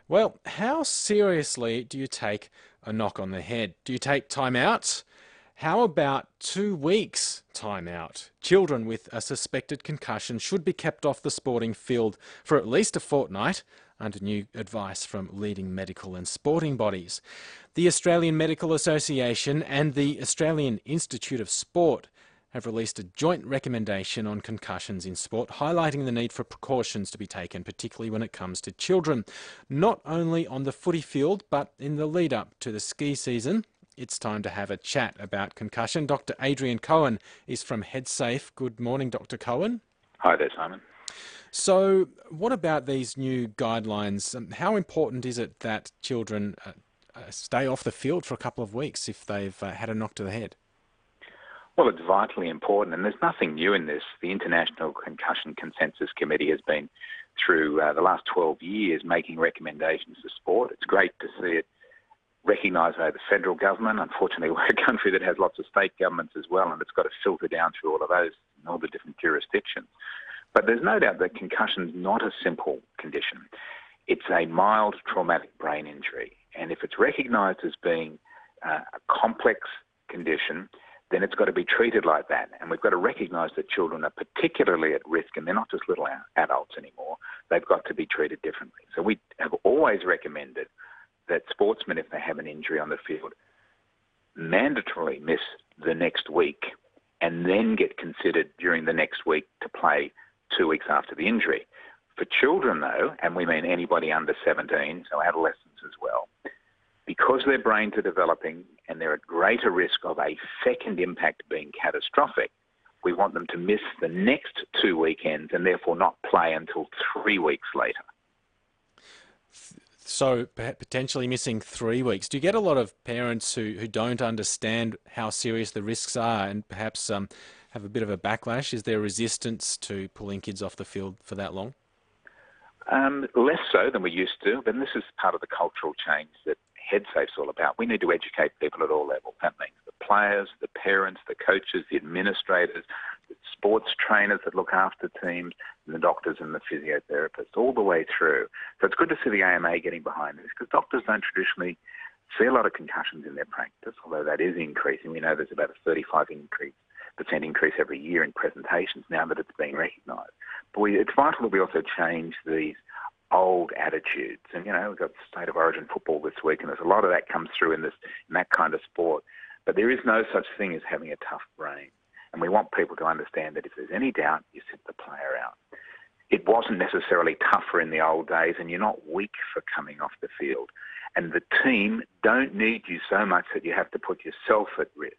Well, how seriously do you take a knock on the head? Do you take time out? How about 2 weeks time out? Children with a suspected concussion should be kept off the sporting field for at least a fortnight under new advice from leading medical and sporting bodies. The Australian Medical Association and the Australian Institute of Sport have released a joint recommendation on concussions in sport, highlighting the need for precautions to be taken, particularly when it comes to children, not only on the footy field, but in the lead up to the ski season. It's time to have a chat about concussion. Dr. Adrian Cohen is from HeadSafe. Good morning, Dr. Cohen. Hi there, Simon. So, what about these new guidelines? How important is it that children stay off the field for a couple of weeks if they've had a knock to the head? Well, it's vitally important, and there's nothing new in this. The International Concussion Consensus Committee has been through the last 12 years making recommendations to sport. It's great to see it recognised by the federal government. Unfortunately, we're a country that has lots of state governments as well, and it's got to filter down through all of those and all the different jurisdictions. But there's no doubt that concussion is not a simple condition. It's a mild traumatic brain injury, and if it's recognised as being a complex condition, then it's got to be treated like that. And we've got to recognise that children are particularly at risk, and they're not just little adults anymore. They've got to be treated differently. So we have always recommended that sportsmen, if they have an injury on the field, mandatorily miss the next week and then get considered during the next week to play 2 weeks after the injury. For children, though, and we mean anybody under 17, so adolescents as well, because their brains are developing and they're at greater risk of a second impact being catastrophic, we want them to miss the next 2 weekends and therefore not play until 3 weeks later. So potentially missing 3 weeks. Do you get a lot of parents who don't understand how serious the risks are and perhaps have a bit of a backlash? Is there resistance to pulling kids off the field for that long? Less so than we used to, but this is part of the cultural change that HeadSafe's all about. We need to educate people at all levels. That means the players, the parents, the coaches, the administrators, the sports trainers that look after teams, and the doctors and the physiotherapists, all the way through. So it's good to see the AMA getting behind this, because doctors don't traditionally see a lot of concussions in their practice, although that is increasing. We know there's about a 35% increase every year in presentations now that it's being recognised. But it's vital that we also change these old attitudes. And, we've got State of Origin football this week, and there's a lot of that comes through in that kind of sport. But there is no such thing as having a tough brain. And we want people to understand that if there's any doubt, you sit the player out. It wasn't necessarily tougher in the old days, and you're not weak for coming off the field. And the team don't need you so much that you have to put yourself at risk.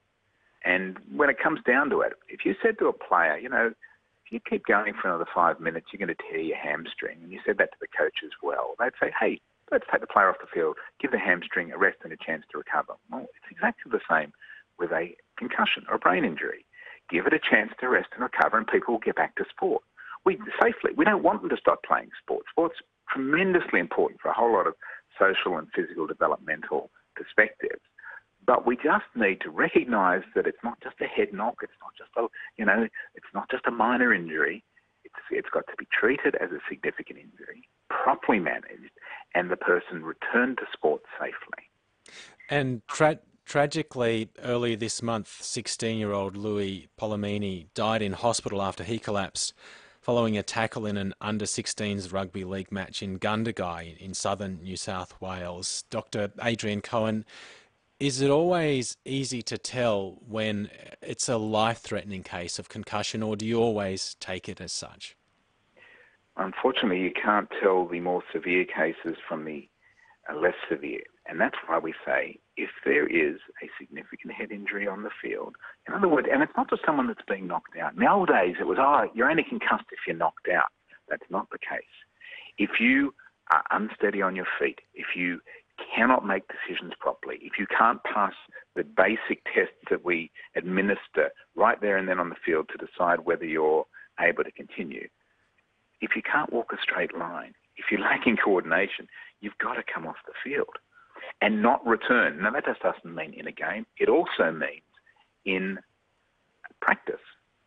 And when it comes down to it, if you said to a player, if you keep going for another 5 minutes, you're going to tear your hamstring, and you said that to the coach as well, they'd say, hey, let's take the player off the field, give the hamstring a rest and a chance to recover. Well, it's exactly the same with a concussion or a brain injury. Give it a chance to rest and recover, and people will get back to sport. We don't want them to stop playing sport. Sport's tremendously important for a whole lot of social and physical developmental perspectives. But we just need to recognise that it's not just a head knock. It's not just it's not just a minor injury. It's got to be treated as a significant injury, properly managed, and the person returned to sport safely. And tragically, earlier this month, 16-year-old Louis Polomini died in hospital after he collapsed following a tackle in an under-16s rugby league match in Gundagai in southern New South Wales. Dr. Adrian Cohen, is it always easy to tell when it's a life-threatening case of concussion, or do you always take it as such? Unfortunately, you can't tell the more severe cases from the less severe. And that's why we say if there is a significant head injury on the field, in other words, and it's not just someone that's being knocked out. In the old days, it was, you're only concussed if you're knocked out. That's not the case. If you are unsteady on your feet, if you cannot make decisions properly, if you can't pass the basic tests that we administer right there and then on the field to decide whether you're able to continue, if you can't walk a straight line, if you're lacking coordination, you've got to come off the field and not return. Now, that just doesn't mean in a game. It also means in practice.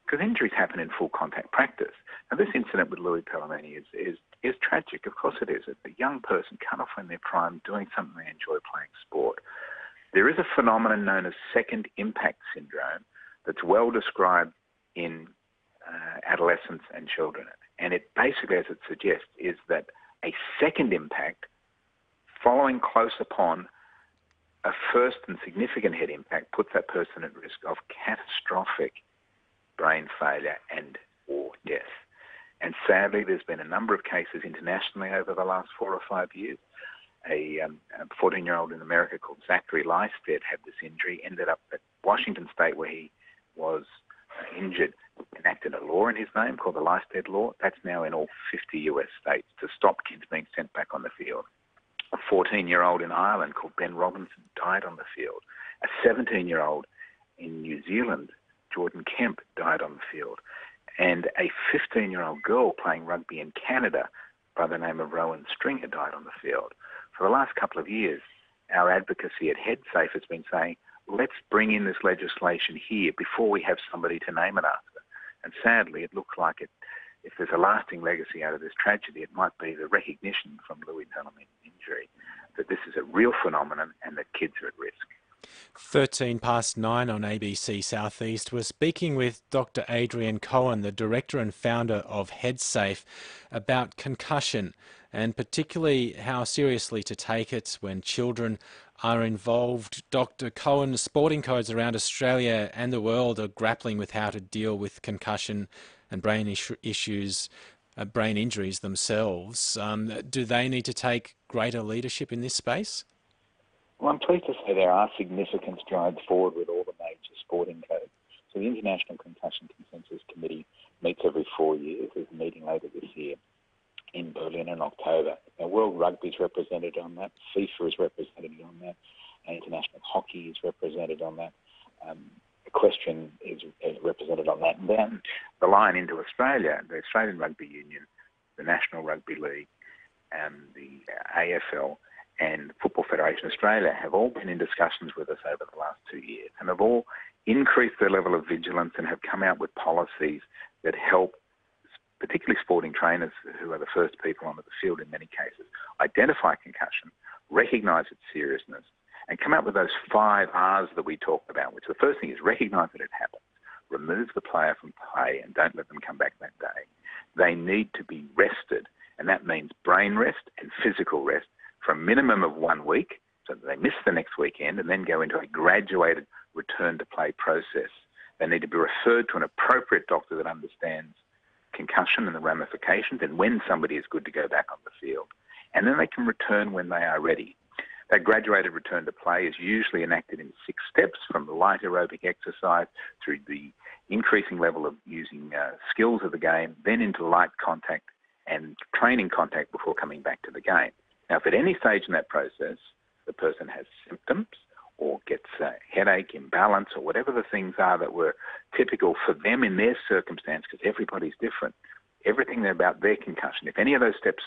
because injuries happen in full contact practice. Now, this incident with Louis Pellemeni is tragic. Of course it is. It's a young person cut off in their prime doing something they enjoy, playing sport. There is a phenomenon known as second impact syndrome that's well described in adolescents and children. And it basically, as it suggests, is that a second impact following close upon a first and significant head impact puts that person at risk of catastrophic brain failure and or death. And sadly, there's been a number of cases internationally over the last 4 or 5 years. A 14-year-old in America called Zachary Lystedt had this injury, ended up at Washington State where he was injured, enacted a law in his name called the Lystedt Law. That's now in all 50 US states to stop kids being sent back on the field. A 14-year-old in Ireland called Ben Robinson died on the field. A 17-year-old in New Zealand, Jordan Kemp, died on the field. And a 15-year-old girl playing rugby in Canada by the name of Rowan Stringer died on the field. For the last couple of years, our advocacy at HeadSafe has been saying, let's bring in this legislation here before we have somebody to name it after. And sadly, it looks like if there's a lasting legacy out of this tragedy, it might be the recognition from Louis Pellemeni's injury that this is a real phenomenon and that kids are at risk. 9:13 on ABC Southeast. We're speaking with Dr. Adrian Cohen, the director and founder of HeadSafe, about concussion and particularly how seriously to take it when children are involved. Dr. Cohen, sporting codes around Australia and the world are grappling with how to deal with concussion and brain issues, brain injuries themselves. Do they need to take greater leadership in this space? Well, I'm pleased to say there are significant strides forward with all the major sporting codes. So the International Concussion Consensus Committee meets every 4 years. There's a meeting later this year in Berlin in October. Now, World Rugby is represented on that. FIFA is represented on that. International Hockey is represented on that. Equestrian is represented on that. And then the line into Australia, the Australian Rugby Union, the National Rugby League, and the AFL, and Football Federation Australia have all been in discussions with us over the last 2 years and have all increased their level of vigilance and have come out with policies that help particularly sporting trainers, who are the first people onto the field in many cases, identify concussion, recognise its seriousness, and come out with those 5 R's that we talked about, which the first thing is recognise that it happens, remove the player from play and don't let them come back that day. They need to be rested, and that means brain rest and physical rest, for a minimum of 1 week, so that they miss the next weekend and then go into a graduated return to play process. They need to be referred to an appropriate doctor that understands concussion and the ramifications and when somebody is good to go back on the field. And then they can return when they are ready. That graduated return to play is usually enacted in 6 steps, from the light aerobic exercise through the increasing level of using skills of the game, then into light contact and training contact before coming back to the game. Now, if at any stage in that process the person has symptoms or gets a headache, imbalance, or whatever the things are that were typical for them in their circumstance, because everybody's different, everything about their concussion, if any of those steps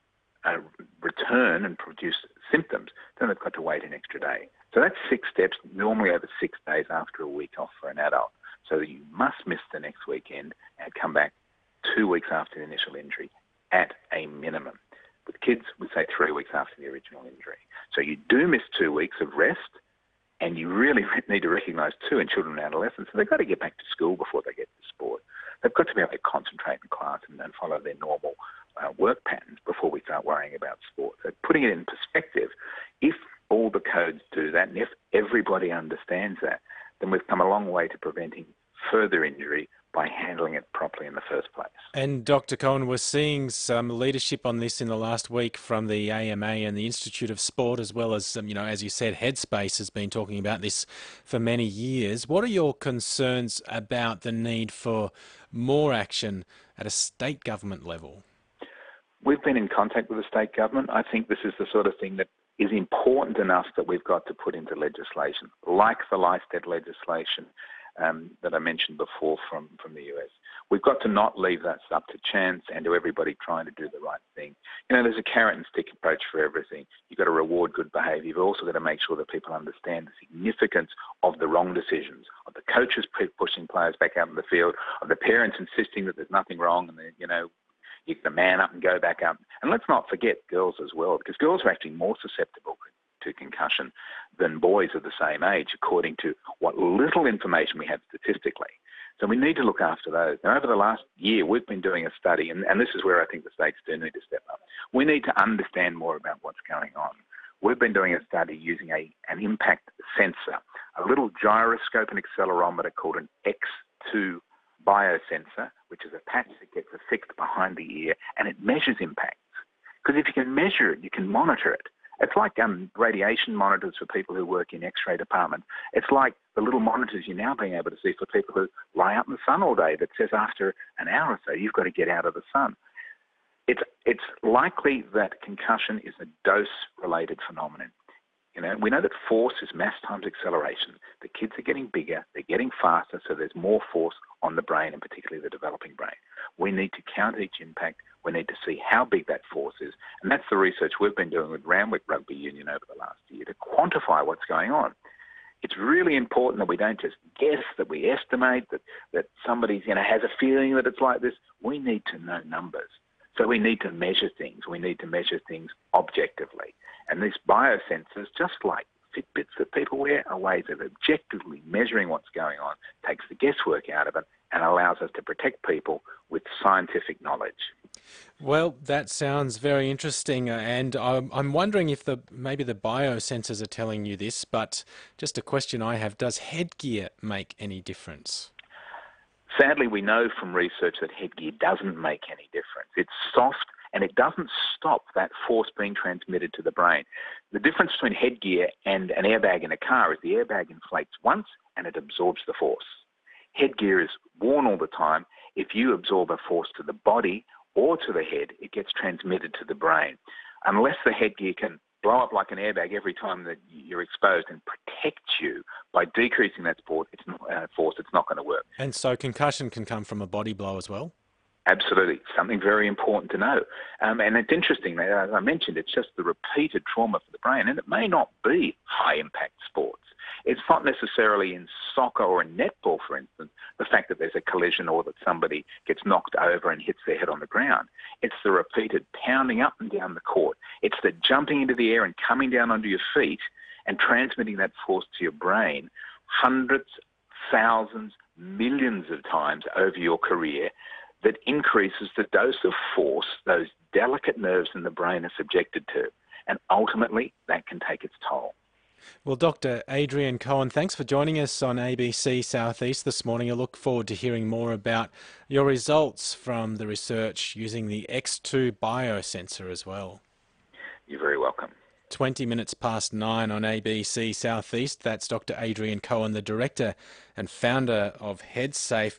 return and produce symptoms, then they've got to wait an extra day. So that's 6 steps, normally over 6 days after a week off for an adult. So that you must miss the next weekend and come back 2 weeks after the initial injury at a minimum. With kids, we say 3 weeks after the original injury. So you do miss 2 weeks of rest, and you really need to recognise too in children and adolescents that they've got to get back to school before they get to sport. They've got to be able to concentrate in class and follow their normal work patterns before we start worrying about sport. So putting it in perspective, if all the codes do that, and if everybody understands that, then we've come a long way to preventing further injury by handling it properly in the first place. And Dr. Cohen, we're seeing some leadership on this in the last week from the AMA and the Institute of Sport, as well as, as you said, Headspace has been talking about this for many years. What are your concerns about the need for more action at a state government level? We've been in contact with the state government. I think this is the sort of thing that is important enough that we've got to put into legislation, like the Lystedt legislation, that I mentioned before from the US. We've got to not leave that up to chance and to everybody trying to do the right thing. You know, there's a carrot and stick approach for everything. You've got to reward good behaviour. You've also got to make sure that people understand the significance of the wrong decisions, of the coaches pushing players back out in the field, of the parents insisting that there's nothing wrong and, you can man up and go back up. And let's not forget girls as well, because girls are actually more susceptible to concussion than boys of the same age, according to what little information we have statistically. So we need to look after those. Now, over the last year, we've been doing a study, and this is where I think the states do need to step up. We need to understand more about what's going on. We've been doing a study using an impact sensor, a little gyroscope and accelerometer called an X2 biosensor, which is a patch that gets affixed behind the ear, and it measures impacts. Because if you can measure it, you can monitor it. It's like radiation monitors for people who work in X-ray departments. It's like the little monitors you're now being able to see for people who lie out in the sun all day that says after an hour or so, you've got to get out of the sun. It's likely that concussion is a dose-related phenomenon. We know that force is mass times acceleration. The kids are getting bigger, they're getting faster, so there's more force on the brain, and particularly the developing brain. We need to count each impact. We need to see how big that force is. And that's the research we've been doing with Randwick Rugby Union over the last year to quantify what's going on. It's really important that we don't just guess, that we estimate, that somebody has a feeling that it's like this. We need to know numbers. So we need to measure things. We need to measure things objectively. And these biosensors, just like Fitbits that people wear, are ways of objectively measuring what's going on, takes the guesswork out of it, and allows us to protect people with scientific knowledge. Well, that sounds very interesting, and I'm wondering if maybe the biosensors are telling you this, but just a question I have, does headgear make any difference? Sadly, we know from research that headgear doesn't make any difference. It's soft and it doesn't stop that force being transmitted to the brain. The difference between headgear and an airbag in a car is the airbag inflates once and it absorbs the force. Headgear is worn all the time. If you absorb a force to the body or to the head, it gets transmitted to the brain. Unless the headgear can blow up like an airbag every time that you're exposed and protect you by decreasing that force, it's not going to work. And so concussion can come from a body blow as well? Absolutely. Something very important to know. And it's interesting, as I mentioned, it's just the repeated trauma for the brain, and it may not be high-impact sports. It's not necessarily in soccer or in netball, for instance, the fact that there's a collision or that somebody gets knocked over and hits their head on the ground. It's the repeated pounding up and down the court. It's the jumping into the air and coming down onto your feet and transmitting that force to your brain hundreds, thousands, millions of times over your career that increases the dose of force those delicate nerves in the brain are subjected to. And ultimately, that can take its toll. Well, Dr. Adrian Cohen, thanks for joining us on ABC Southeast this morning. I look forward to hearing more about your results from the research using the X2 biosensor as well. You're very welcome. 20 minutes past 9 on ABC Southeast. That's Dr. Adrian Cohen, the director and founder of HeadSafe.